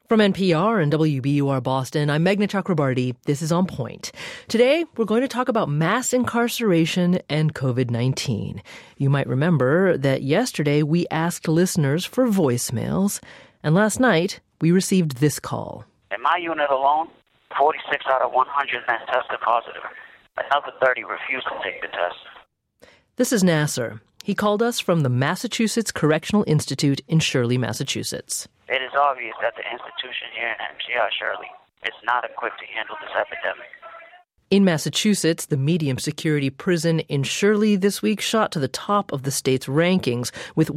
From NPR and WBUR Boston, I'm Meghna Chakrabarti. This is On Point. Today, we're going to talk about mass incarceration and COVID-19. You might remember that yesterday we asked listeners for voicemails, and last night we received this call. In my unit alone, 46 out of 100 men tested positive. Another 30 refused to take the test. This is Nasser. He called us from the Massachusetts Correctional Institute in Shirley, Massachusetts. It is obvious that the institution here in MCI Shirley is not equipped to handle this epidemic. In Massachusetts, the medium security prison in Shirley this week shot to the top of the state's rankings with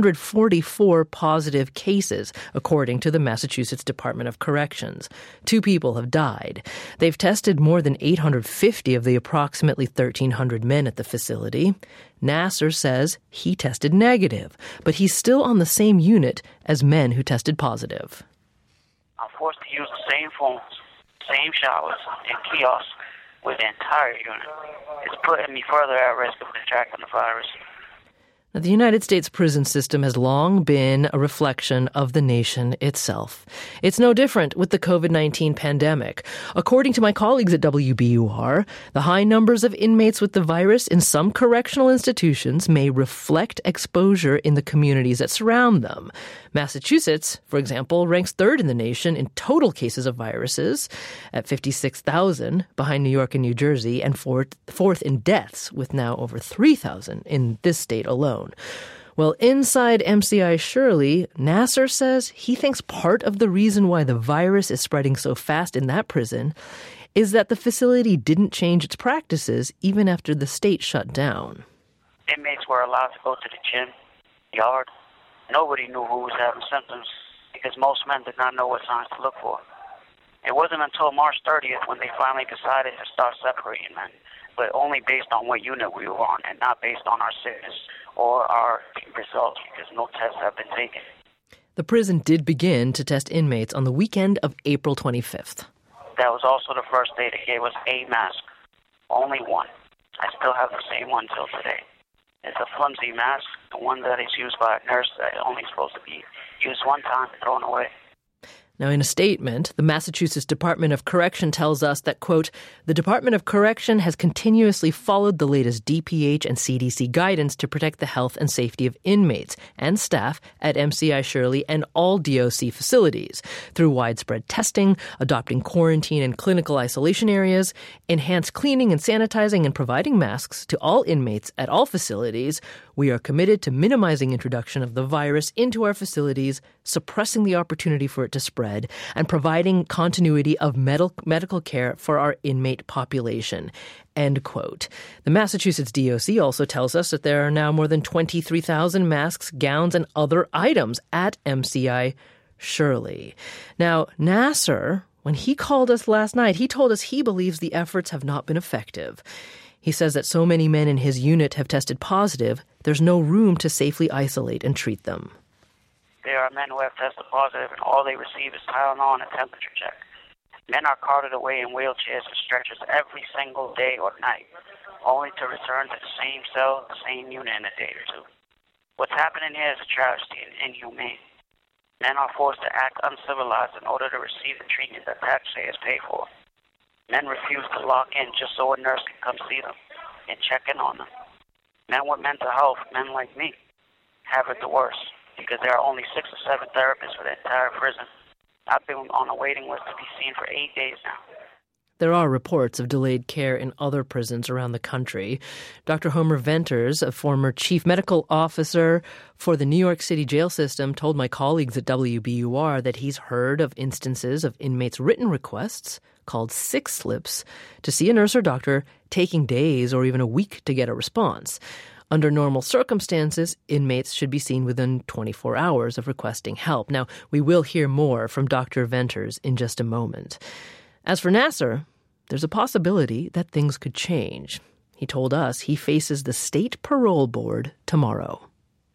144 positive cases, according to the Massachusetts Department of Corrections. 2 people have died. They've tested more than 850 of the approximately 1,300 men at the facility. Nasser says he tested negative, but he's still on the same unit as men who tested positive. I'm forced to use the same phones, same showers, and kiosks with the entire unit. It's putting me further at risk of contracting the virus. Now, the United States prison system has long been a reflection of the nation itself. It's no different with the COVID-19 pandemic. According to my colleagues at WBUR, the high numbers of inmates with the virus in some correctional institutions may reflect exposure in the communities that surround them. Massachusetts, for example, ranks 3rd in the nation in total cases of viruses at 56,000, behind New York and New Jersey, and fourth in deaths, with now over 3,000 in this state alone. Well, inside MCI Shirley, Nasser says he thinks part of the reason why the virus is spreading so fast in that prison is that the facility didn't change its practices even after the state shut down. Inmates were allowed to go to the gym, yard. Nobody knew who was having symptoms because most men did not know what signs to look for. It wasn't until March 30th when they finally decided to start separating men, but only based on what unit we were on and not based on our sickness or our results because no tests have been taken. The prison did begin to test inmates on the weekend of April 25th. That was also the first day they gave us a mask. Only one. I still have the same one till today. It's a flimsy mask, the one that is used by a nurse that is only supposed to be used one time and thrown away. Now, in a statement, the Massachusetts Department of Correction tells us that, quote, the Department of Correction has continuously followed the latest DPH and CDC guidance to protect the health and safety of inmates and staff at MCI Shirley and all DOC facilities through widespread testing, adopting quarantine and clinical isolation areas, enhanced cleaning and sanitizing, and providing masks to all inmates at all facilities. We are committed to minimizing introduction of the virus into our facilities, suppressing the opportunity for it to spread, and providing continuity of medical care for our inmate population. End quote. The Massachusetts DOC also tells us that there are now more than 23,000 masks, gowns, and other items at MCI Shirley. Now, Nasser, when he called us last night, he told us he believes the efforts have not been effective. He says that so many men in his unit have tested positive, there's no room to safely isolate and treat them. There are men who have tested positive and all they receive is Tylenol and a temperature check. Men are carted away in wheelchairs and stretchers every single day or night, only to return to the same cell, the same unit in a day or two. What's happening here is a travesty and inhumane. Men are forced to act uncivilized in order to receive the treatment that taxpayers pay for. Men refuse to lock in just so a nurse can come see them and check in on them. Men with mental health, men like me, have it the worst because there are only 6 or 7 therapists for the entire prison. I've been on a waiting list to be seen for 8 days now. There are reports of delayed care in other prisons around the country. Dr. Homer Venters, a former chief medical officer for the New York City jail system, told my colleagues at WBUR that he's heard of instances of inmates' written requests, called sick slips, to see a nurse or doctor taking days or even a week to get a response. Under normal circumstances, inmates should be seen within 24 hours of requesting help. Now, we will hear more from Dr. Venters in just a moment. As for Nasser, there's a possibility that things could change. He told us he faces the state parole board tomorrow.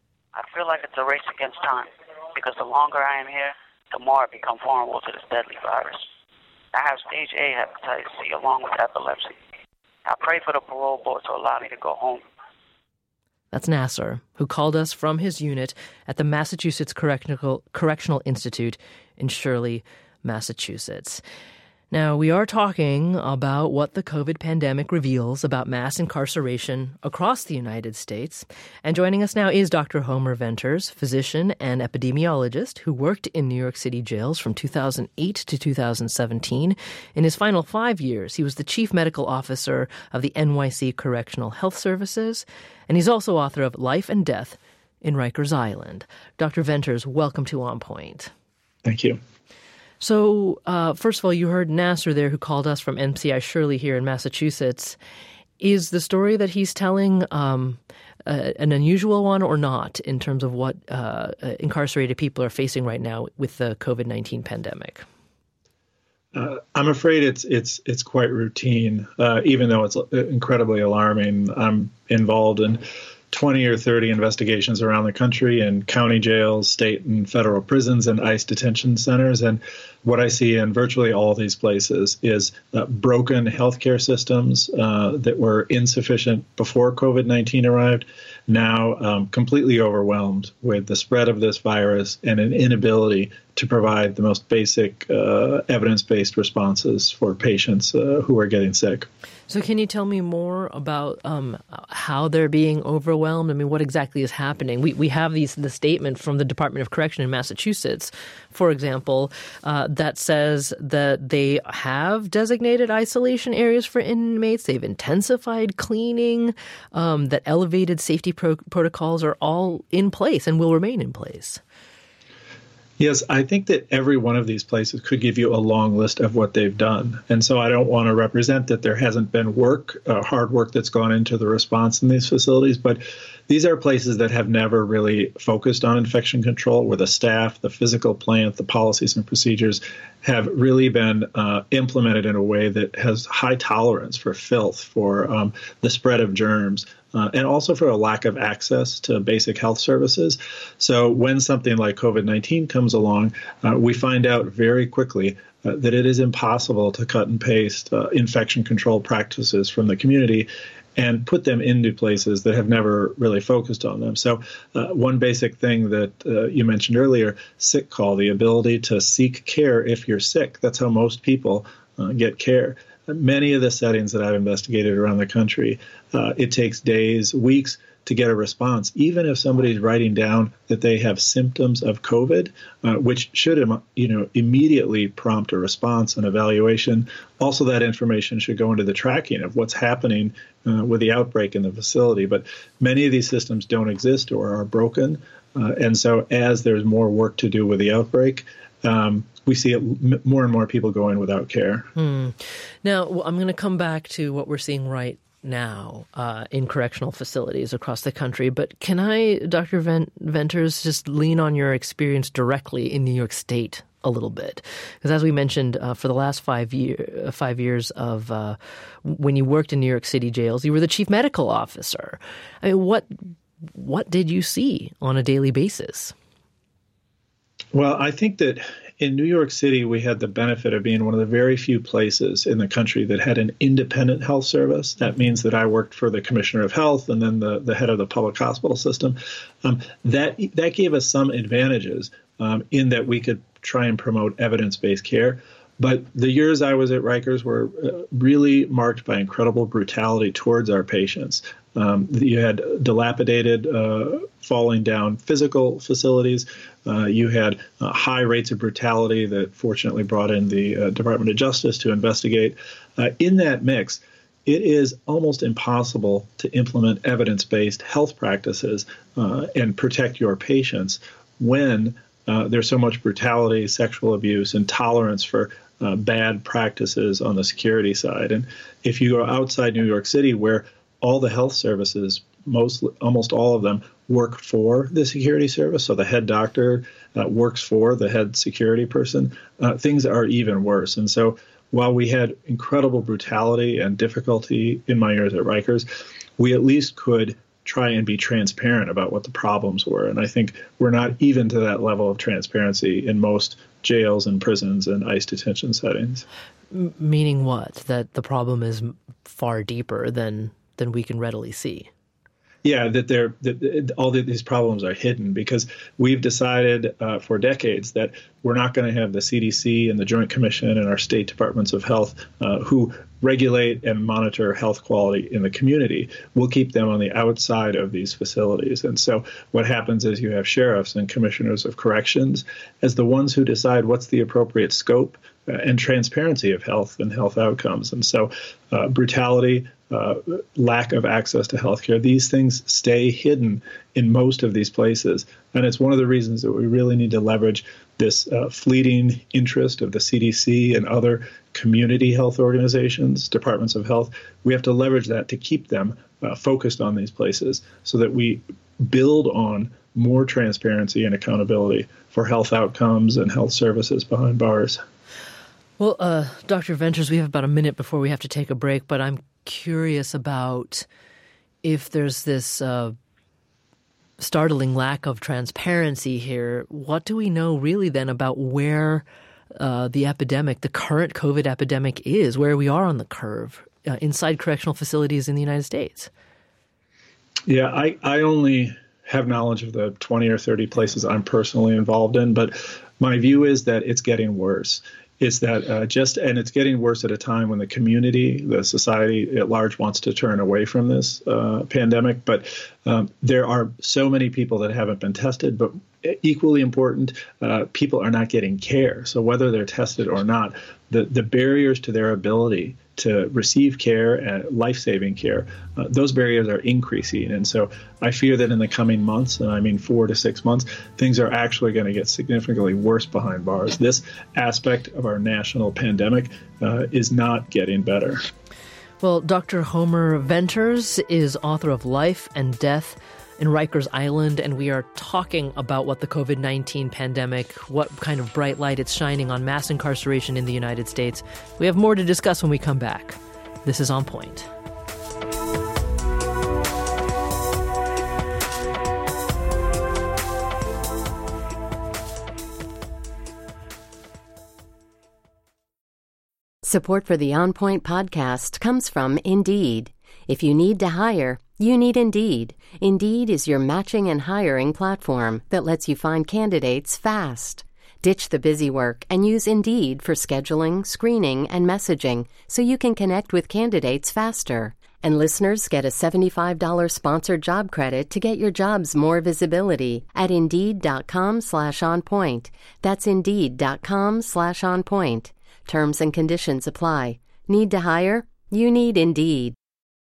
I feel like it's a race against time because the longer I am here, the more I become vulnerable to this deadly virus. I have stage A hepatitis C along with epilepsy. I pray for the parole board to allow me to go home. That's Nasser, who called us from his unit at the Massachusetts Correctional Institute in Shirley, Massachusetts. Now, we are talking about what the COVID pandemic reveals about mass incarceration across the United States. And joining us now is Dr. Homer Venters, physician and epidemiologist who worked in New York City jails from 2008 to 2017. In his final 5 years, he was the chief medical officer of the NYC Correctional Health Services. And he's also author of Life and Death in Rikers Island. Dr. Venters, welcome to On Point. Thank you. So, first of all, you heard Nasser there who called us from MCI Shirley here in Massachusetts. Is the story that he's telling an unusual one or not in terms of what incarcerated people are facing right now with the COVID-19 pandemic? I'm afraid it's quite routine, even though it's incredibly alarming. I'm involved in 20 or 30 investigations around the country in county jails, state and federal prisons, and ICE detention centers. And what I see in virtually all these places is broken healthcare systems that were insufficient before COVID-19 arrived, now completely overwhelmed with the spread of this virus and an inability to provide the most basic evidence-based responses for patients who are getting sick. So can you tell me more about how they're being overwhelmed? I mean, what exactly is happening? We have the statement from the Department of Correction in Massachusetts, for example, that says that they have designated isolation areas for inmates. They've intensified cleaning, that elevated safety protocols are all in place and will remain in place. Yes, I think that every one of these places could give you a long list of what they've done. And so I don't want to represent that there hasn't been hard work that's gone into the response in these facilities, but these are places that have never really focused on infection control, where the staff, the physical plant, the policies and procedures have really been implemented in a way that has high tolerance for filth, for the spread of germs, and also for a lack of access to basic health services. So when something like COVID-19 comes along, we find out very quickly that it is impossible to cut and paste infection control practices from the community and put them into places that have never really focused on them. So one basic thing that you mentioned earlier, sick call, the ability to seek care if you're sick. That's how most people get care. Many of the settings that I've investigated around the country, it takes days, weeks to get a response, even if somebody's writing down that they have symptoms of COVID, which should immediately prompt a response and evaluation. Also, that information should go into the tracking of what's happening with the outbreak in the facility. But many of these systems don't exist or are broken. And so as there's more work to do with the outbreak, we see more and more people go in without care. Now, I'm going to come back to what we're seeing right now in correctional facilities across the country. But can I, Dr. Venters, just lean on your experience directly in New York State a little bit? Because as we mentioned, for the last 5 years of when you worked in New York City jails, you were the chief medical officer. I mean, what did you see on a daily basis? Well, I think that in New York City, we had the benefit of being one of the very few places in the country that had an independent health service. That means that I worked for the Commissioner of Health and then the head of the public hospital system. That gave us some advantages in that we could try and promote evidence-based care. But the years I was at Rikers were really marked by incredible brutality towards our patients. You had dilapidated, falling down physical facilities. You had high rates of brutality that fortunately brought in the Department of Justice to investigate. In that mix, it is almost impossible to implement evidence-based health practices and protect your patients when there's so much brutality, sexual abuse, and tolerance for bad practices on the security side. And if you go outside New York City, where all the health services, almost all of them, work for the security service, so the head doctor works for the head security person, things are even worse. And so while we had incredible brutality and difficulty in my years at Rikers, we at least could try and be transparent about what the problems were. And I think we're not even to that level of transparency in most jails and prisons and ICE detention settings. Meaning what? That the problem is far deeper than we can readily see? Yeah, that these problems are hidden because we've decided for decades that we're not going to have the CDC and the Joint Commission and our state departments of health who regulate and monitor health quality in the community. We'll keep them on the outside of these facilities. And so what happens is you have sheriffs and commissioners of corrections as the ones who decide what's the appropriate scope and transparency of health and health outcomes. And so brutality, lack of access to healthcare, these things stay hidden in most of these places. And it's one of the reasons that we really need to leverage this fleeting interest of the CDC and other community health organizations, departments of health. We have to leverage that to keep them focused on these places so that we build on more transparency and accountability for health outcomes and health services behind bars. Well, Dr. Venters, we have about a minute before we have to take a break, but I'm curious about if there's this startling lack of transparency here. What do we know really then about where the epidemic, the current COVID epidemic is, where we are on the curve inside correctional facilities in the United States? Yeah, I only have knowledge of the 20 or 30 places I'm personally involved in, but my view is that it's getting worse. Is that and it's getting worse at a time when the community, the society at large wants to turn away from this pandemic. But there are so many people that haven't been tested, but equally important, people are not getting care. So whether they're tested or not, the barriers to their ability to receive care and life-saving care, those barriers are increasing. And so I fear that in the coming months, and I mean 4 to 6 months, things are actually going to get significantly worse behind bars. This aspect of our national pandemic is not getting better. Well, Dr. Homer Venters is author of Life and Death in Rikers Island, and we are talking about what the COVID-19 pandemic, what kind of bright light it's shining on mass incarceration in the United States. We have more to discuss when we come back. This is On Point. Support for the On Point podcast comes from Indeed. If you need to hire, you need Indeed. Indeed is your matching and hiring platform that lets you find candidates fast. Ditch the busy work and use Indeed for scheduling, screening, and messaging so you can connect with candidates faster. And listeners get a $75 sponsored job credit to get your jobs more visibility at Indeed.com/onpoint. That's Indeed.com/onpoint. Terms and conditions apply. Need to hire? You need Indeed.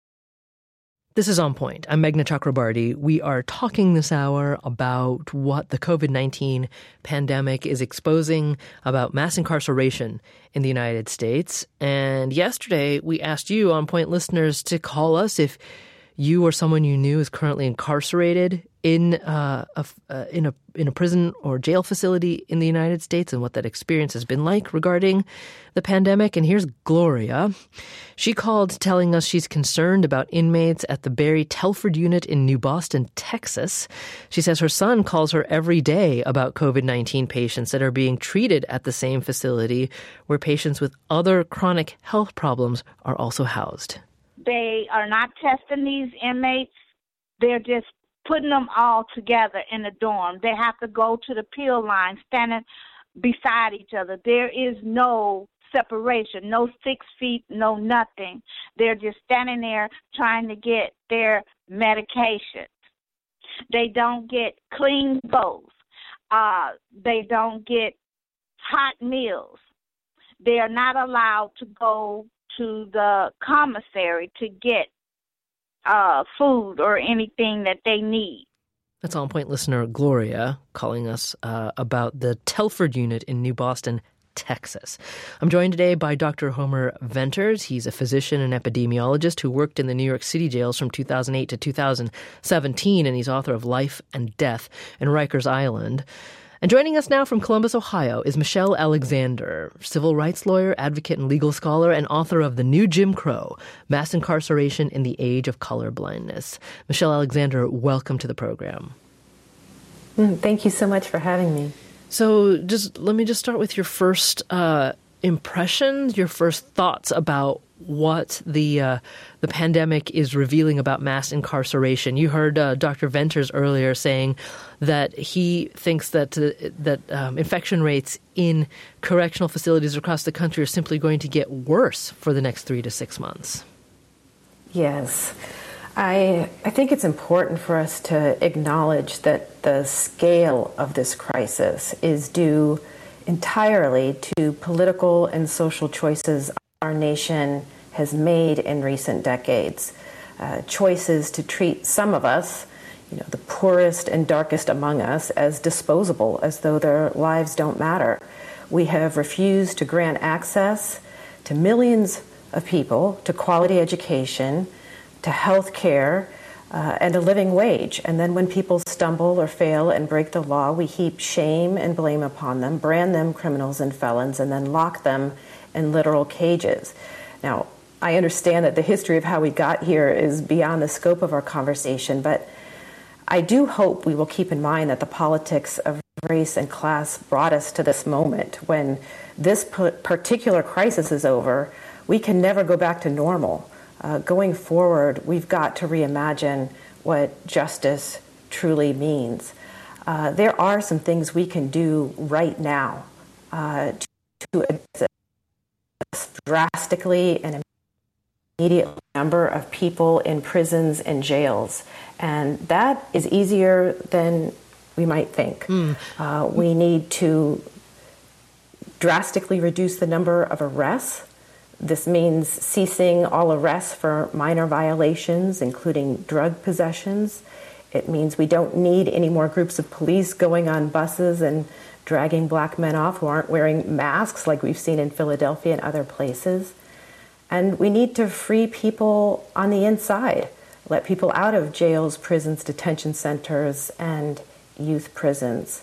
This is On Point. I'm Meghna Chakrabarty. We are talking this hour about what the COVID-19 pandemic is exposing about mass incarceration in the United States. And yesterday, we asked you, On Point listeners, to call us if you or someone you knew is currently incarcerated in a prison or jail facility in the United States and what that experience has been like regarding the pandemic. And here's Gloria. She called telling us she's concerned about inmates at the Barry Telford unit in New Boston, Texas. She says her son calls her every day about COVID-19 patients that are being treated at the same facility where patients with other chronic health problems are also housed. They are not testing these inmates. They're just putting them all together in a dorm. They have to go to the pill line, standing beside each other. There is no separation, no 6 feet, no nothing. They're just standing there trying to get their medication. They don't get clean clothes. They don't get hot meals. They are not allowed to go to the commissary to get food or anything that they need. That's On Point listener Gloria calling us about the Telford unit in New Boston, Texas. I'm joined today by Dr. Homer Venters. He's a physician and epidemiologist who worked in the New York City jails from 2008 to 2017, and he's author of Life and Death in Rikers Island. And joining us now from Columbus, Ohio, is Michelle Alexander, civil rights lawyer, advocate, and legal scholar, and author of The New Jim Crow, Mass Incarceration in the Age of Colorblindness. Michelle Alexander, welcome to the program. Thank you so much for having me. So let me start with your first impressions, your first thoughts about what the pandemic is revealing about mass incarceration? You heard Dr. Venters earlier saying that he thinks that infection rates in correctional facilities across the country are simply going to get worse for the next 3 to 6 months. Yes. I think it's important for us to acknowledge that the scale of this crisis is due entirely to political and social choices our nation has made in recent decades. Choices to treat some of us, the poorest and darkest among us, as disposable, as though their lives don't matter. We have refused to grant access to millions of people to quality education, to health care, and a living wage. And then when people stumble or fail and break the law, we heap shame and blame upon them, brand them criminals and felons, and then lock them in literal cages. Now, I understand that the history of how we got here is beyond the scope of our conversation, but I do hope we will keep in mind that the politics of race and class brought us to this moment. When this particular crisis is over, we can never go back to normal. Going forward, we've got to reimagine what justice truly means. There are some things we can do right now to address drastically and immediate number of people in prisons and jails. And that is easier than we might think. We need to drastically reduce the number of arrests. This means ceasing all arrests for minor violations, including drug possessions. It means we don't need any more groups of police going on buses and dragging black men off who aren't wearing masks like we've seen in Philadelphia and other places. And we need to free people on the inside, let people out of jails, prisons, detention centers, and youth prisons.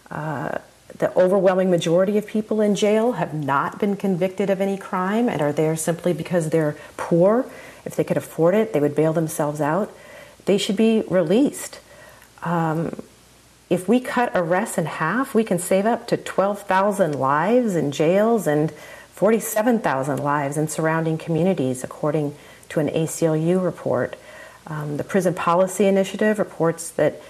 The overwhelming majority of people in jail have not been convicted of any crime and are there simply because they're poor. If they could afford it, they would bail themselves out. They should be released. If we cut arrests in half, we can save up to 12,000 lives in jails and 47,000 lives in surrounding communities, according to an ACLU report. The Prison Policy Initiative reports that,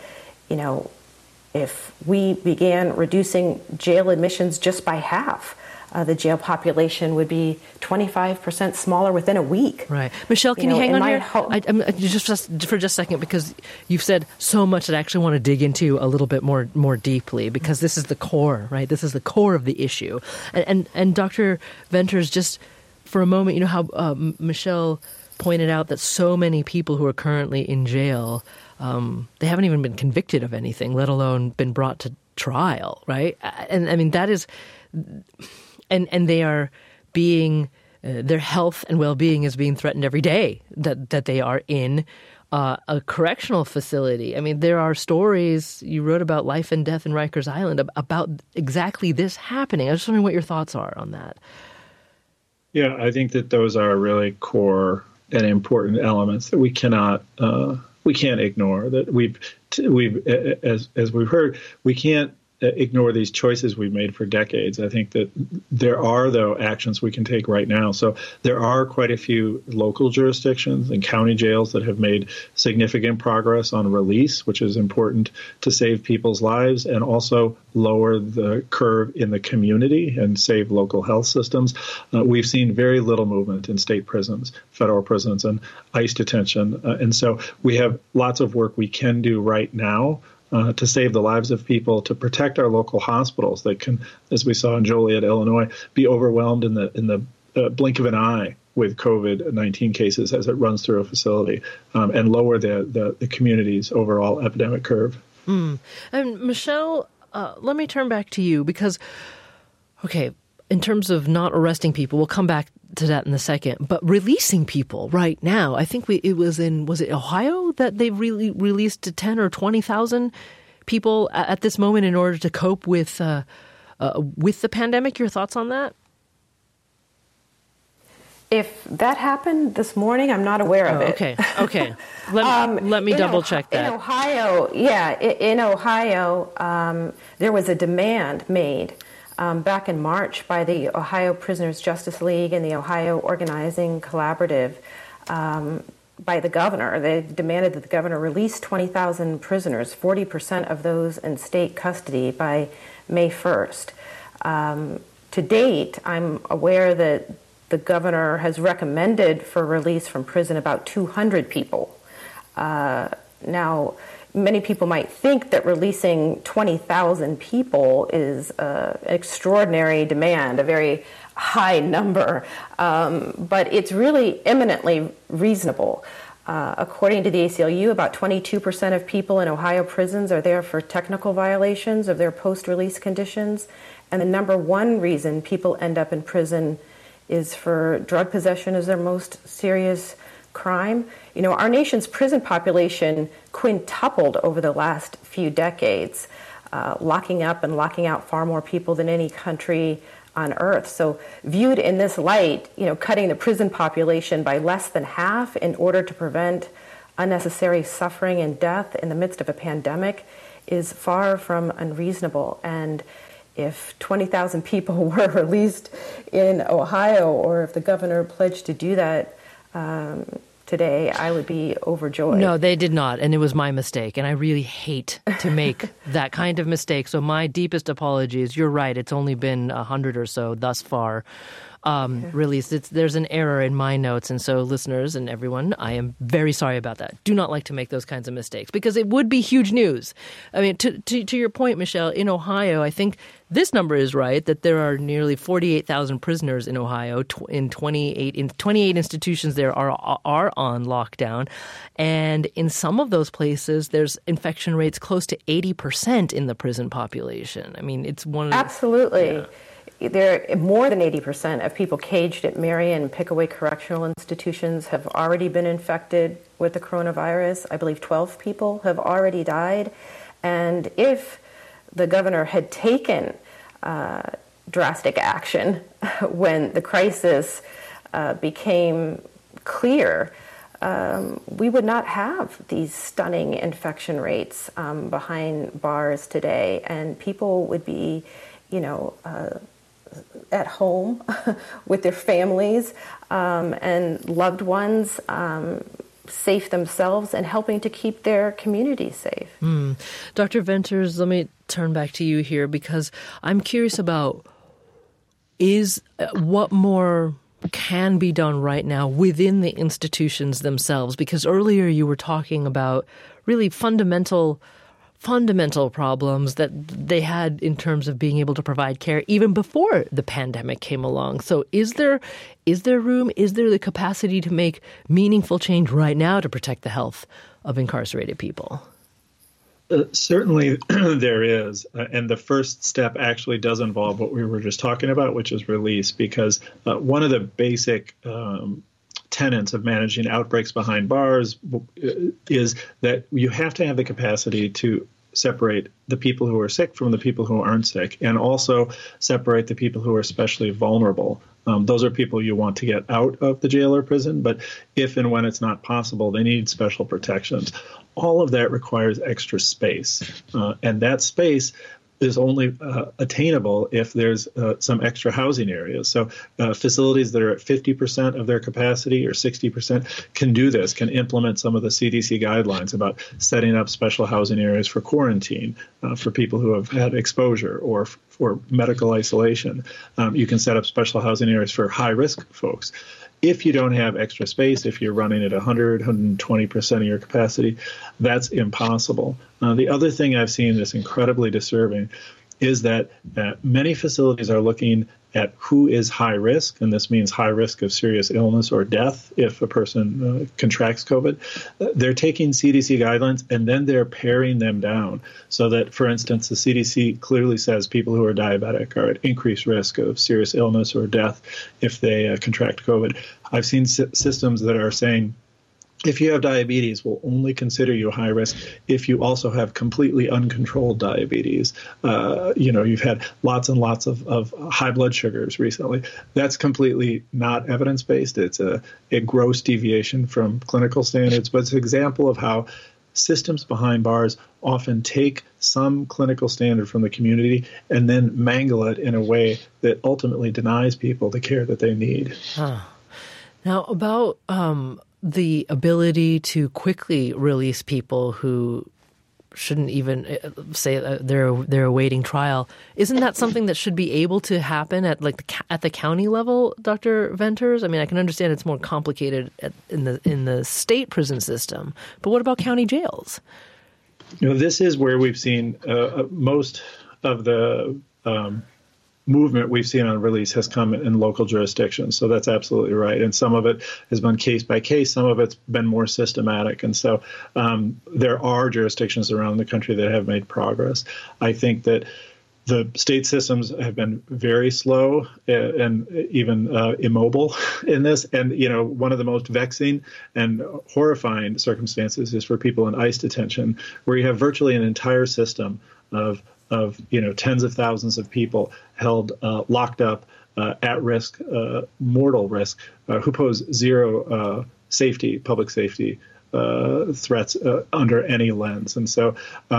if we began reducing jail admissions just by half, the jail population would be 25% smaller within a week. Right. Michelle, can you hang on here? Just for just a second, because you've said so much that I actually want to dig into a little bit more deeply, because this is the core, right? This is the core of the issue. And Dr. Venters, just for a moment, how Michelle pointed out that so many people who are currently in jail, they haven't even been convicted of anything, let alone been brought to trial, right? And I mean, that is... And they are being, their health and well-being is being threatened every day that they are in a correctional facility. I mean, there are stories you wrote about life and death in Rikers Island about exactly this happening. I was just wondering what your thoughts are on that. Yeah, I think that those are really core and important elements that we can't ignore. That we've as we've heard, we can't ignore these choices we've made for decades. I think that there are, though, actions we can take right now. So there are quite a few local jurisdictions and county jails that have made significant progress on release, which is important to save people's lives and also lower the curve in the community and save local health systems. We've seen very little movement in state prisons, federal prisons, and ICE detention. And so we have lots of work we can do right now to save the lives of people, to protect our local hospitals that can, as we saw in Joliet, Illinois, be overwhelmed in the blink of an eye with COVID-19 cases as it runs through a facility, and lower the community's overall epidemic curve. And Michelle, let me turn back to you because, okay, in terms of not arresting people, we'll come back to that in a second, but releasing people right now, I think was it Ohio that they've really released to 10 or 20,000 people at this moment in order to cope with the pandemic. Your thoughts on that? If that happened this morning, I'm not aware of it. Okay. Let me double check that. In Ohio, there was a demand made back in March by the Ohio Prisoners Justice League and the Ohio Organizing Collaborative by the governor. They demanded that the governor release 20,000 prisoners, 40% of those in state custody by May 1st. To date, I'm aware that the governor has recommended for release from prison about 200 people. Now, many people might think that releasing 20,000 people is an extraordinary demand, a very high number, but it's really eminently reasonable. According to the ACLU, about 22% of people in Ohio prisons are there for technical violations of their post-release conditions, and the number one reason people end up in prison is for drug possession as their most serious crime. You know, our nation's prison population quintupled over the last few decades, locking up and locking out far more people than any country on earth. So viewed in this light, you know, cutting the prison population by less than half in order to prevent unnecessary suffering and death in the midst of a pandemic is far from unreasonable. And if 20,000 people were released in Ohio, or if the governor pledged to do that today, I would be overjoyed. No, they did not, and it was my mistake, and I really hate to make that kind of mistake. So my deepest apologies. You're right, it's only been 100 or so thus far released. There's an error in my notes, and so listeners and everyone, I am very sorry about that. Do not like to make those kinds of mistakes, because it would be huge news. I mean, to your point, Michelle, in Ohio, I think this number is right, that there are nearly 48,000 prisoners in Ohio. In 28 institutions there are on lockdown. And in some of those places, there's infection rates close to 80% in the prison population. I mean, it's one of the... Absolutely. Yeah. There, more than 80% of people caged at Marion and Pickaway correctional institutions have already been infected with the coronavirus. I believe 12 people have already died. And if the governor had taken drastic action when the crisis became clear, we would not have these stunning infection rates behind bars today, and people would be, at home with their families and loved ones, safe themselves, and helping to keep their communities safe. Dr. Venters, let me turn back to you here, because I'm curious about what more can be done right now within the institutions themselves, because earlier you were talking about really fundamental problems that they had in terms of being able to provide care even before the pandemic came along. So is there room, is there the capacity to make meaningful change right now to protect the health of incarcerated people? Certainly there is. And the first step actually does involve what we were just talking about, which is release, because one of the basic tenets of managing outbreaks behind bars is that you have to have the capacity to separate the people who are sick from the people who aren't sick, and also separate the people who are especially vulnerable. Those are people you want to get out of the jail or prison, but if and when it's not possible, they need special protections. All of that requires extra space, and that space is only attainable if there's some extra housing areas. So facilities that are at 50% of their capacity or 60% can do this, can implement some of the CDC guidelines about setting up special housing areas for quarantine, for people who have had exposure, or for medical isolation. You can set up special housing areas for high-risk folks. If you don't have extra space, if you're running at 100, 120% of your capacity, that's impossible. The other thing I've seen that's incredibly disturbing is that many facilities are looking at who is high risk, and this means high risk of serious illness or death if a person contracts COVID. They're taking CDC guidelines and then they're paring them down so that, for instance, the CDC clearly says people who are diabetic are at increased risk of serious illness or death if they contract COVID. I've seen systems that are saying, if you have diabetes, we'll only consider you high risk if you also have completely uncontrolled diabetes. You've had lots and lots of high blood sugars recently. That's completely not evidence-based. It's a gross deviation from clinical standards, but it's an example of how systems behind bars often take some clinical standard from the community and then mangle it in a way that ultimately denies people the care that they need. Now, about the ability to quickly release people who shouldn't even say they're awaiting trial, isn't that something that should be able to happen at at the county level, Dr. Venters? I mean, I can understand it's more complicated in the state prison system, but what about county jails? This is where we've seen most of the movement we've seen on release has come in local jurisdictions. So that's absolutely right. And some of it has been case by case. Some of it's been more systematic. And so there are jurisdictions around the country that have made progress. I think that the state systems have been very slow and even immobile in this. And, one of the most vexing and horrifying circumstances is for people in ICE detention, where you have virtually an entire system of tens of thousands of people held locked up at risk, mortal risk, who pose zero public safety threats under any lens. And so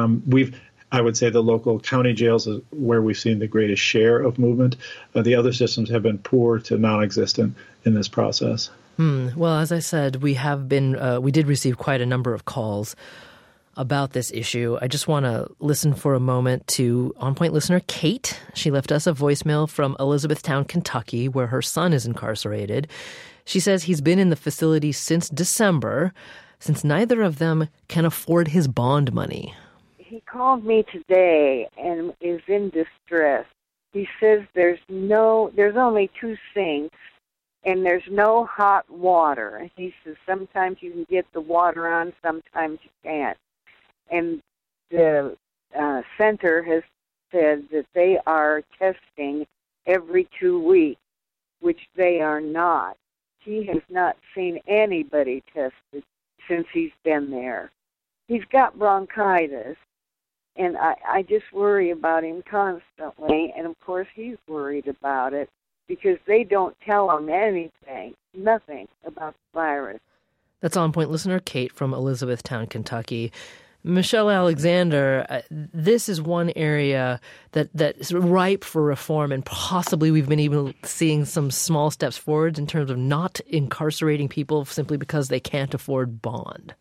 I would say the local county jails is where we've seen the greatest share of movement. The other systems have been poor to non-existent in this process. Well, as I said, we did receive quite a number of calls about this issue. I just want to listen for a moment to On Point listener Kate. She left us a voicemail from Elizabethtown, Kentucky, where her son is incarcerated. She says he's been in the facility since December, since neither of them can afford his bond money. He called me today and is in distress. He says there's only 2 sinks and there's no hot water. He says sometimes you can get the water on, sometimes you can't. And the center has said that they are testing every 2 weeks, which they are not. He has not seen anybody tested since he's been there. He's got bronchitis, and I just worry about him constantly. And, of course, he's worried about it because they don't tell him nothing about the virus. That's On Point listener Kate from Elizabethtown, Kentucky. Michelle Alexander, this is one area that is ripe for reform, and possibly we've been even seeing some small steps forward in terms of not incarcerating people simply because they can't afford bond.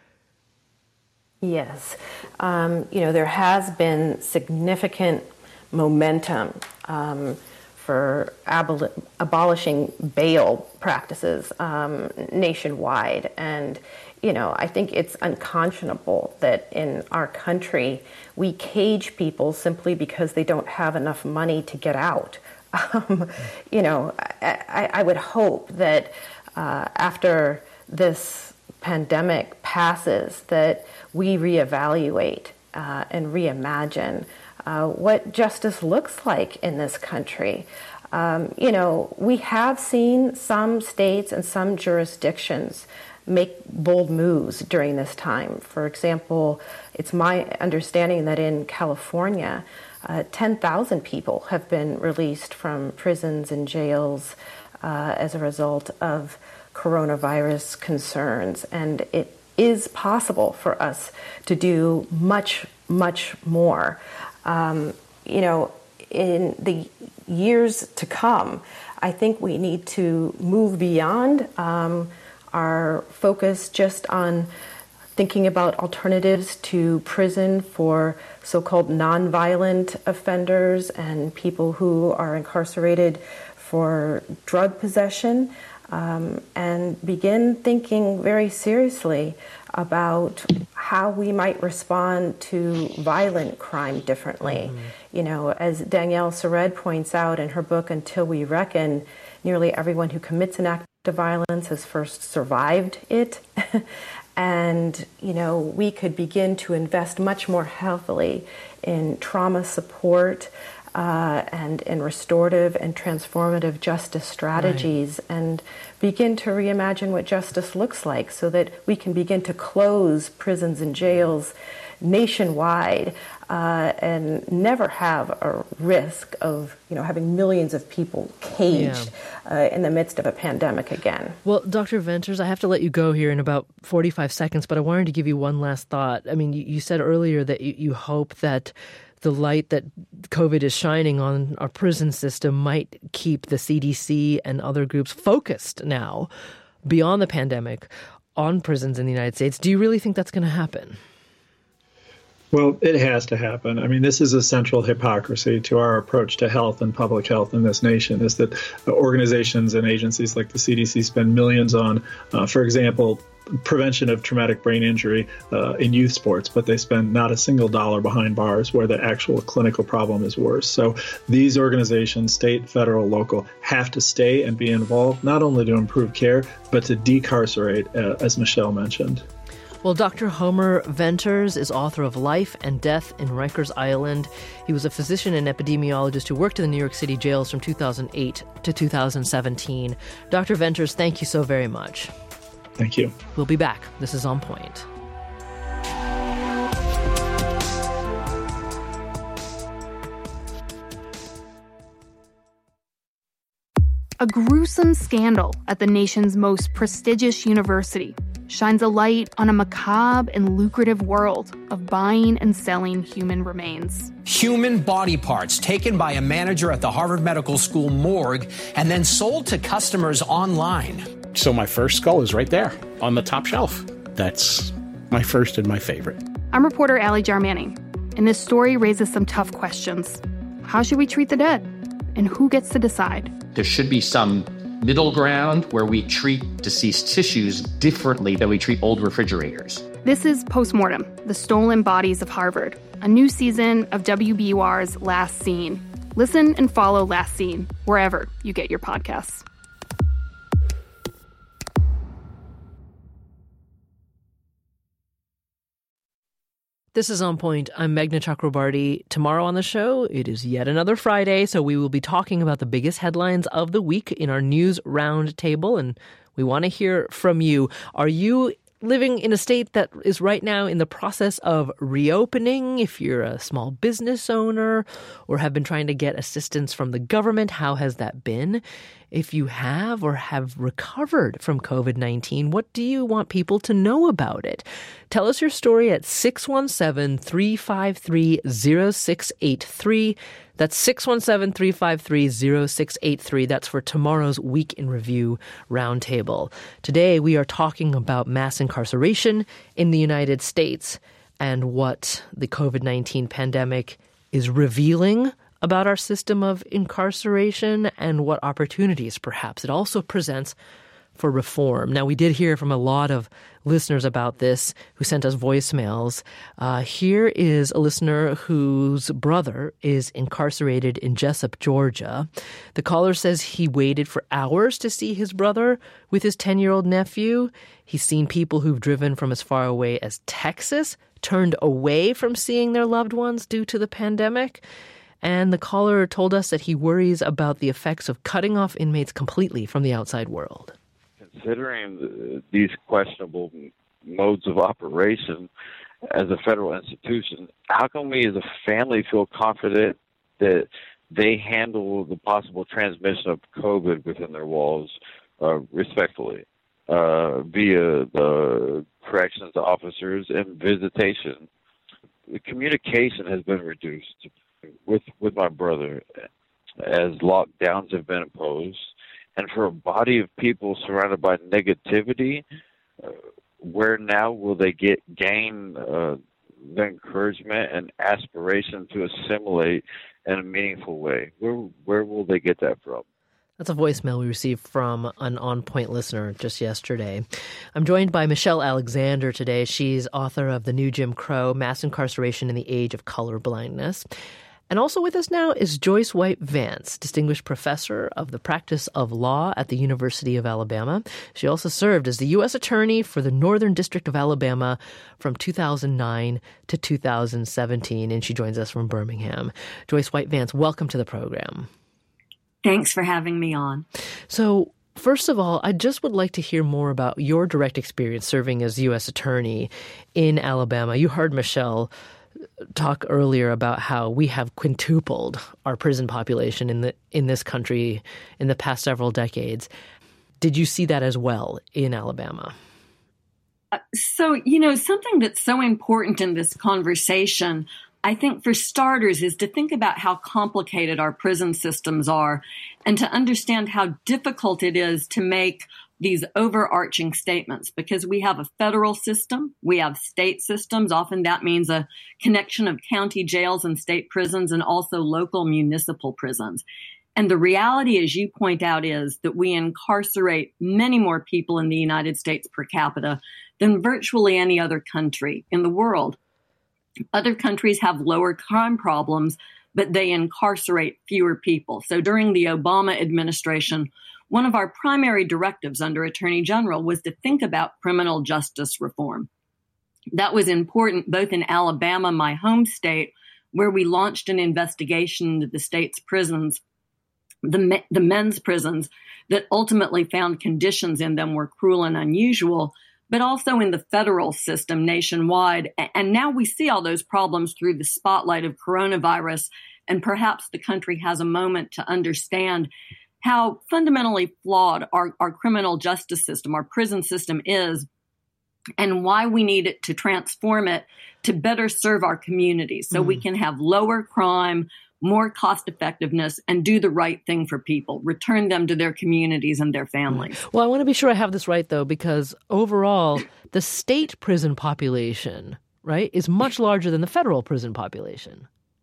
Yes. There has been significant momentum for abolishing bail practices nationwide. And I think it's unconscionable that in our country we cage people simply because they don't have enough money to get out. I would hope that after this pandemic passes that we reevaluate and reimagine what justice looks like in this country. We have seen some states and some jurisdictions make bold moves during this time. For example, it's my understanding that in California, 10,000 people have been released from prisons and jails as a result of coronavirus concerns. And it is possible for us to do much, much more. In the years to come, I think we need to move beyond our focus just on thinking about alternatives to prison for so-called nonviolent offenders and people who are incarcerated for drug possession, and begin thinking very seriously about how we might respond to violent crime differently. As Danielle Sered points out in her book, Until We Reckon, nearly everyone who commits an act of violence has first survived it. And, we could begin to invest much more heavily in trauma support and in restorative and transformative justice strategies, right, and begin to reimagine what justice looks like so that we can begin to close prisons and jails nationwide and never have a risk of, having millions of people caged in the midst of a pandemic again. Well, Dr. Venters, I have to let you go here in about 45 seconds, but I wanted to give you one last thought. I mean, you said earlier that you hope that the light that COVID is shining on our prison system might keep the CDC and other groups focused now, beyond the pandemic, on prisons in the United States. Do you really think that's going to happen? Well, it has to happen. I mean, this is a central hypocrisy to our approach to health and public health in this nation, is that organizations and agencies like the CDC spend millions on, for example, prevention of traumatic brain injury in youth sports, but they spend not a single dollar behind bars where the actual clinical problem is worse. So these organizations, state, federal, local, have to stay and be involved, not only to improve care, but to decarcerate, as Michelle mentioned. Well, Dr. Homer Venters is author of Life and Death in Rikers Island. He was a physician and epidemiologist who worked in the New York City jails from 2008 to 2017. Dr. Venters, thank you so very much. Thank you. We'll be back. This is On Point. A gruesome scandal at the nation's most prestigious university shines a light on a macabre and lucrative world of buying and selling human remains. Human body parts taken by a manager at the Harvard Medical School morgue and then sold to customers online. So my first skull is right there on the top shelf. That's my first and my favorite. I'm reporter Allie Jarmanning, and this story raises some tough questions. How should we treat the dead? And who gets to decide? There should be some middle ground where we treat deceased tissues differently than we treat old refrigerators. This is Postmortem, The Stolen Bodies of Harvard, a new season of WBUR's Last Scene. Listen and follow Last Scene wherever you get your podcasts. This is On Point. I'm Meghna Chakrabarty. Tomorrow on the show, it is yet another Friday, so we will be talking about the biggest headlines of the week in our news roundtable, and we want to hear from you. Are you living in a state that is right now in the process of reopening? If you're a small business owner or have been trying to get assistance from the government, how has that been? If you have or have recovered from COVID-19, what do you want people to know about it? Tell us your story at 617-353-0683. That's 617-353-0683. That's for tomorrow's Week in Review Roundtable. Today, we are talking about mass incarceration in the United States and what the COVID-19 pandemic is revealing about our system of incarceration and what opportunities, perhaps, it also presents for reform. Now, we did hear from a lot of listeners about this who sent us voicemails. Here is a listener whose brother is incarcerated in Jessup, Georgia. The caller says he waited for hours to see his brother with his 10-year-old nephew. He's seen people who've driven from as far away as Texas, turned away from seeing their loved ones due to the pandemic. And the caller told us that he worries about the effects of cutting off inmates completely from the outside world. Considering these questionable modes of operation as a federal institution, how can we as a family feel confident that they handle the possible transmission of COVID within their walls respectfully via the corrections officers and visitation? The communication has been reduced with my brother as lockdowns have been imposed. And for a body of people surrounded by negativity, where now will they gain the encouragement and aspiration to assimilate in a meaningful way? Where will they get that from? That's a voicemail we received from an On Point listener just yesterday. I'm joined by Michelle Alexander today. She's author of The New Jim Crow, Mass Incarceration in the Age of Colorblindness. And also with us now is Joyce White Vance, Distinguished Professor of the Practice of Law at the University of Alabama. She also served as the U.S. Attorney for the Northern District of Alabama from 2009 to 2017, and she joins us from Birmingham. Joyce White Vance, welcome to the program. Thanks for having me on. So, First of all, I just would like to hear more about your direct experience serving as U.S. Attorney in Alabama. You heard Michelle talk earlier about how we have quintupled our prison population in this country in the past several decades. Did you see that as well in Alabama? So, something that's so important in this conversation, I think for starters, is to think about how complicated our prison systems are and to understand how difficult it is to make these overarching statements, because we have a federal system, we have state systems. Often that means a connection of county jails and state prisons and also local municipal prisons. And the reality, as you point out, is that we incarcerate many more people in the United States per capita than virtually any other country in the world. Other countries have lower crime problems, but they incarcerate fewer people. So during the Obama administration, one of our primary directives under Attorney General was to think about criminal justice reform. That was important both in Alabama, my home state, where we launched an investigation into the state's prisons, the men's prisons, that ultimately found conditions in them were cruel and unusual, but also in the federal system nationwide. And now we see all those problems through the spotlight of coronavirus, and perhaps the country has a moment to understand how fundamentally flawed our criminal justice system, our prison system is, and why we need it to transform it to better serve our communities so we can have lower crime, more cost effectiveness, and do the right thing for people, return them to their communities and their families. Well, I want to be sure I have this right, though, because overall, the state prison population, right, is much larger than the federal prison population.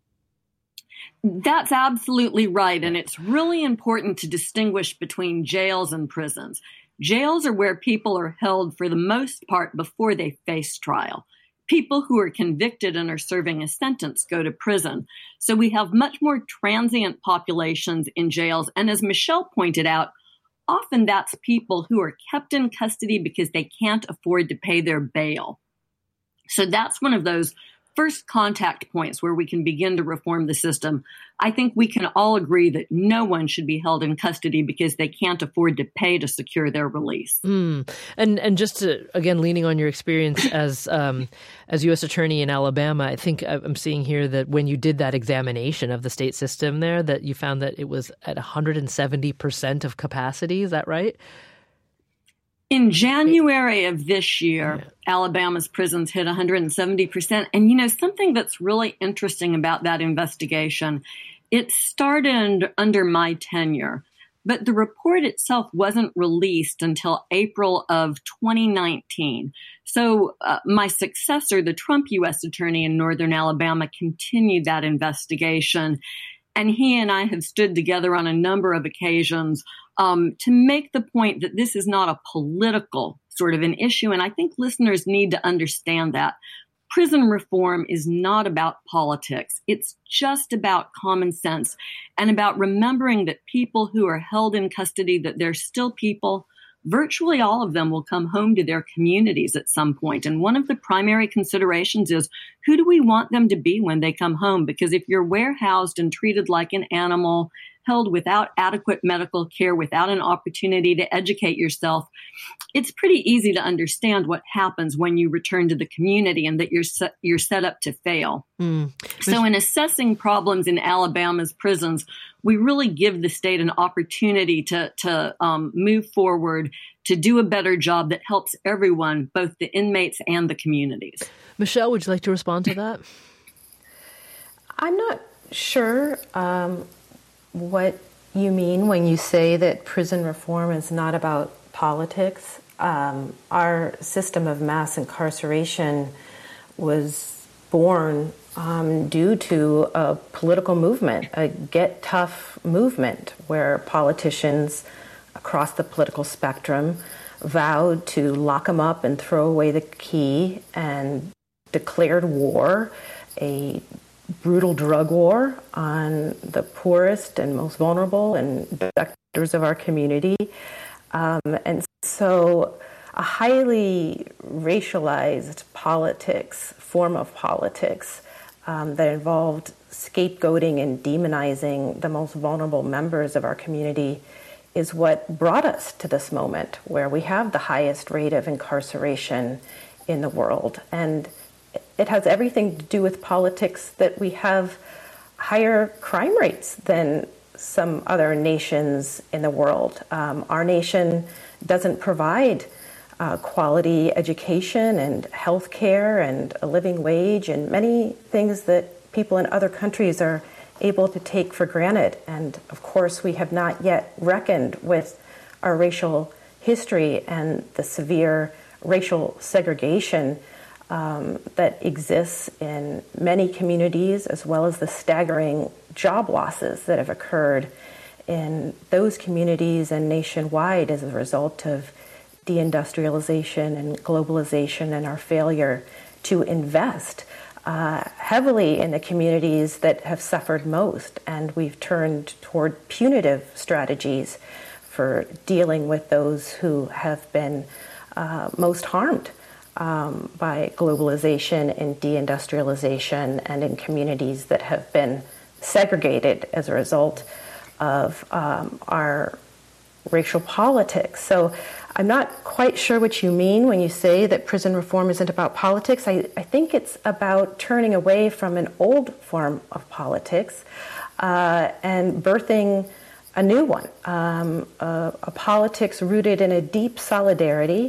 That's absolutely right. And it's really important to distinguish between jails and prisons. Jails are where people are held for the most part before they face trial. People who are convicted and are serving a sentence go to prison. So we have much more transient populations in jails. And as Michelle pointed out, often that's people who are kept in custody because they can't afford to pay their bail. So that's one of those first contact points where we can begin to reform the system. I think we can all agree that no one should be held in custody because they can't afford to pay to secure their release. And just to, again, leaning on your experience as U.S. Attorney in Alabama, I think I'm seeing here that when you did that examination of the state system there, that you found that it was at 170% of capacity. Is that right? In January of this year, Alabama's prisons hit 170%. And, something that's really interesting about that investigation, it started under my tenure, but the report itself wasn't released until April of 2019. So my successor, the Trump U.S. Attorney in Northern Alabama, continued that investigation. And he and I have stood together on a number of occasions to make the point that this is not a political sort of an issue. And I think listeners need to understand that. Prison reform is not about politics. It's just about common sense and about remembering that people who are held in custody, that they're still people. Virtually all of them will come home to their communities at some point. And one of the primary considerations is, who do we want them to be when they come home? Because if you're warehoused and treated like an animal, held without adequate medical care, without an opportunity to educate yourself, it's pretty easy to understand what happens when you return to the community and that you're set up to fail. So in assessing problems in Alabama's prisons, we really give the state an opportunity to move forward, to do a better job that helps everyone, both the inmates and the communities. Michelle, would you like to respond to that? I'm not sure what you mean when you say that prison reform is not about politics. Our system of mass incarceration was born due to a political movement, a Get Tough movement, where politicians across the political spectrum vowed to lock them up and throw away the key and declared war, a brutal drug war on the poorest and most vulnerable and sectors of our community. And so a highly racialized form of politics that involved scapegoating and demonizing the most vulnerable members of our community is what brought us to this moment where we have the highest rate of incarceration in the world. And it has everything to do with politics that we have higher crime rates than some other nations in the world. Our nation doesn't provide quality education and health care and a living wage and many things that people in other countries are able to take for granted. And of course, we have not yet reckoned with our racial history and the severe racial segregation that exists in many communities, as well as the staggering job losses that have occurred in those communities and nationwide as a result of deindustrialization and globalization and our failure to invest heavily in the communities that have suffered most. And we've turned toward punitive strategies for dealing with those who have been most harmed by globalization and deindustrialization, and in communities that have been segregated as a result of our racial politics. So I'm not quite sure what you mean when you say that prison reform isn't about politics. I think it's about turning away from an old form of politics and birthing a new one, a politics rooted in a deep solidarity,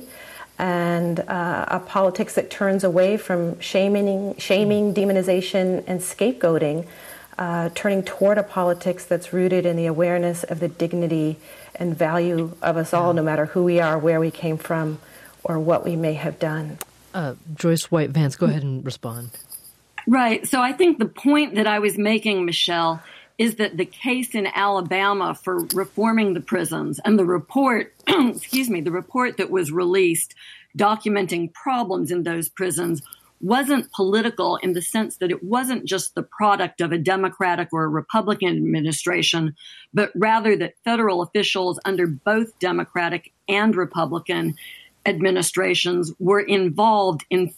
and a politics that turns away from shaming, demonization, and scapegoating, turning toward a politics that's rooted in the awareness of the dignity and value of us all, no matter who we are, where we came from, or what we may have done. Joyce White Vance, go ahead and respond. Right. So I think the point that I was making, Michelle, is that the case in Alabama for reforming the prisons and the report, the report that was released documenting problems in those prisons wasn't political in the sense that it wasn't just the product of a Democratic or a Republican administration, but rather that federal officials under both Democratic and Republican administrations were involved in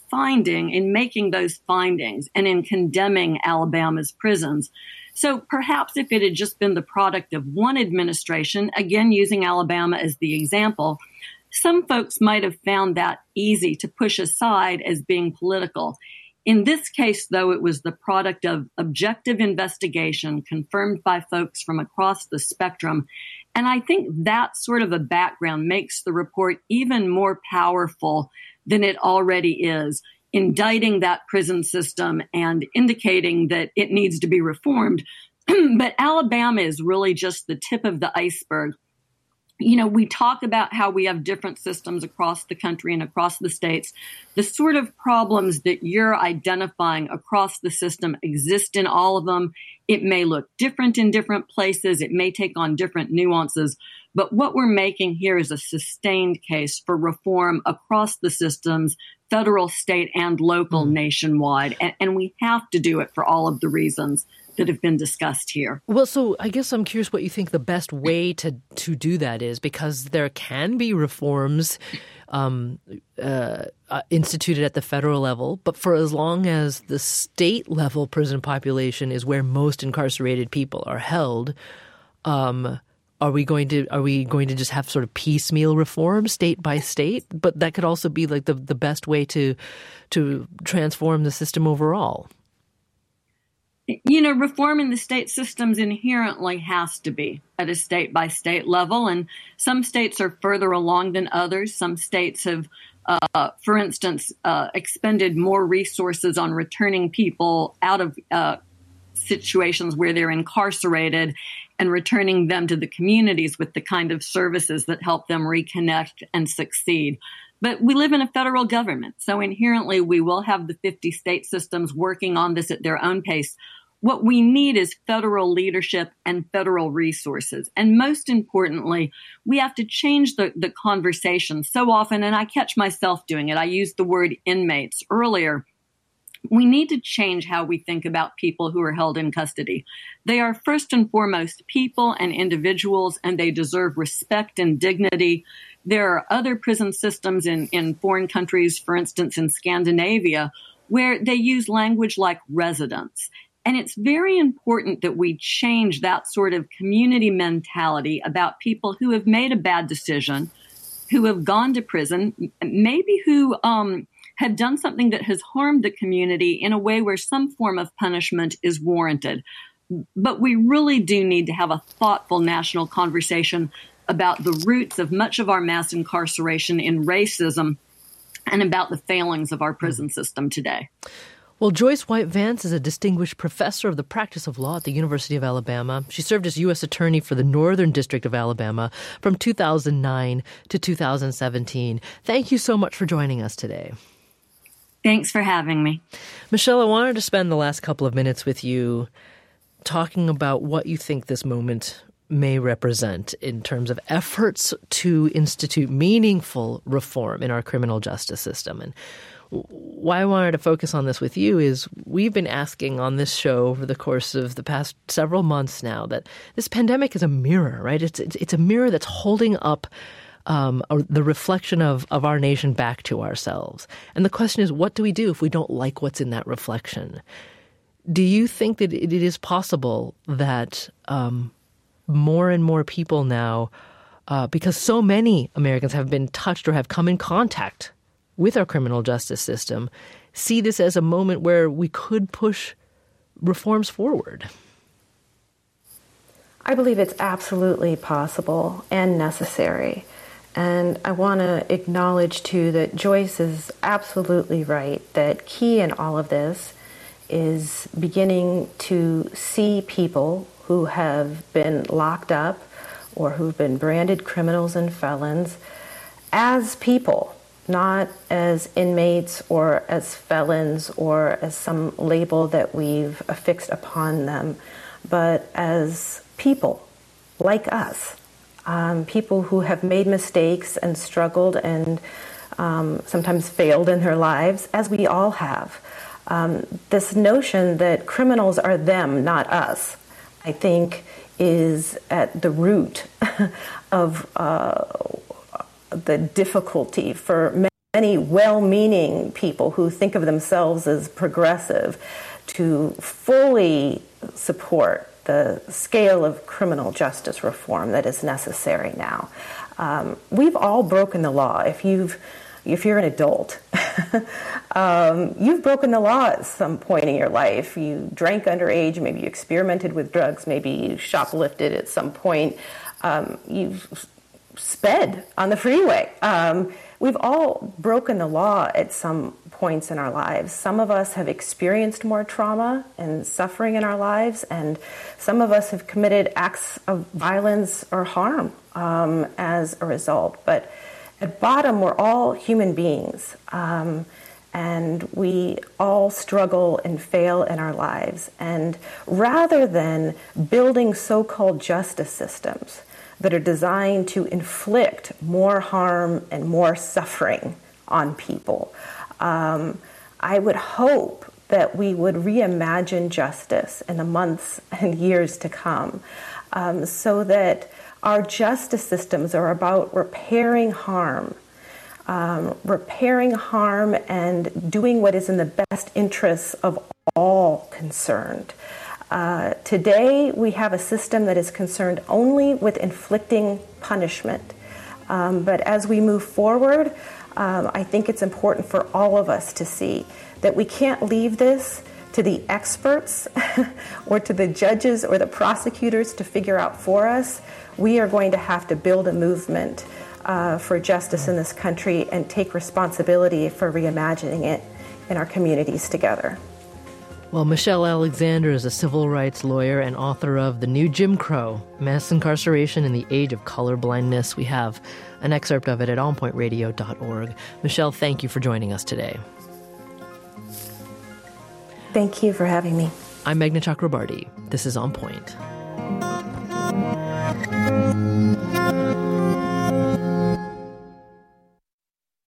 making those findings and in condemning Alabama's prisons. So perhaps if it had just been the product of one administration, again using Alabama as the example, some folks might have found that easy to push aside as being political. In this case, though, it was the product of objective investigation confirmed by folks from across the spectrum. And I think that sort of a background makes the report even more powerful than it already is, indicting that prison system and indicating that it needs to be reformed. But Alabama is really just the tip of the iceberg. You know, we talk about how we have different systems across the country and across the states. The sort of problems that you're identifying across the system exist in all of them. It may look different in different places. It may take on different nuances. But what we're making here is a sustained case for reform across the systems, federal, state, and local nationwide. And we have to do it for all of the reasons that have been discussed here. Well, so I guess I'm curious what you think the best way to do that is, because there can be reforms instituted at the federal level, but for as long as the state level prison population is where most incarcerated people are held, are we going to just have sort of piecemeal reform state by state? But that could also be like the best way to transform the system overall. You know, reform in the state systems inherently has to be at a state-by-state level, and some states are further along than others. Some states have, for instance, expended more resources on returning people out of situations where they're incarcerated and returning them to the communities with the kind of services that help them reconnect and succeed. But we live in a federal government, so inherently we will have the 50 state systems working on this at their own pace. What we need is federal leadership and federal resources. And most importantly, we have to change the conversation so often, and I catch myself doing it. I used the word inmates earlier. We need to change how we think about people who are held in custody. They are first and foremost people and individuals, and they deserve respect and dignity. There are other prison systems in foreign countries, for instance, in Scandinavia, where they use language like residence. And it's very important that we change that sort of community mentality about people who have made a bad decision, who have gone to prison, maybe who have done something that has harmed the community in a way where some form of punishment is warranted. But we really do need to have a thoughtful national conversation about the roots of much of our mass incarceration in racism and about the failings of our prison system today. Well, Joyce White Vance is a distinguished professor of the practice of law at the University of Alabama. She served as U.S. Attorney for the Northern District of Alabama from 2009 to 2017. Thank you so much for joining us today. Thanks for having me. Michelle, I wanted to spend the last couple of minutes with you talking about what you think this moment may represent in terms of efforts to institute meaningful reform in our criminal justice system. And why I wanted to focus on this with you is we've been asking on this show over the course of the past several months now that this pandemic is a mirror, right? It's a mirror that's holding up the reflection of our nation back to ourselves. And the question is, what do we do if we don't like what's in that reflection? Do you think that it is possible that more and more people now, because so many Americans have been touched or have come in contact with our criminal justice system, see this as a moment where we could push reforms forward? I believe it's absolutely possible and necessary. And I want to acknowledge, too, that Joyce is absolutely right, that key in all of this is beginning to see people who have been locked up or who've been branded criminals and felons as people, not as inmates or as felons or as some label that we've affixed upon them, but as people like us, people who have made mistakes and struggled and sometimes failed in their lives, as we all have. This notion that criminals are them, not us, I think is at the root of the difficulty for many well-meaning people who think of themselves as progressive to fully support the scale of criminal justice reform that is necessary now. We've all broken the law. If you're an adult, you've broken the law at some point in your life. You drank underage, maybe you experimented with drugs, maybe you shoplifted at some point. You've sped on the freeway. We've all broken the law at some points in our lives. Some of us have experienced more trauma and suffering in our lives, and some of us have committed acts of violence or harm as a result. But at bottom, we're all human beings, and we all struggle and fail in our lives. And rather than building so-called justice systems that are designed to inflict more harm and more suffering on people, I would hope that we would reimagine justice in the months and years to come, so that our justice systems are about repairing harm and doing what is in the best interests of all concerned. Today, we have a system that is concerned only with inflicting punishment. But as we move forward, I think it's important for all of us to see that we can't leave this to the experts or to the judges or the prosecutors to figure out for us. We are going to have to build a movement for justice in this country and take responsibility for reimagining it in our communities together. Well, Michelle Alexander is a civil rights lawyer and author of The New Jim Crow, Mass Incarceration in the Age of Colorblindness. We have an excerpt of it at onpointradio.org. Michelle, thank you for joining us today. Thank you for having me. I'm Meghna Chakrabarty. This is On Point.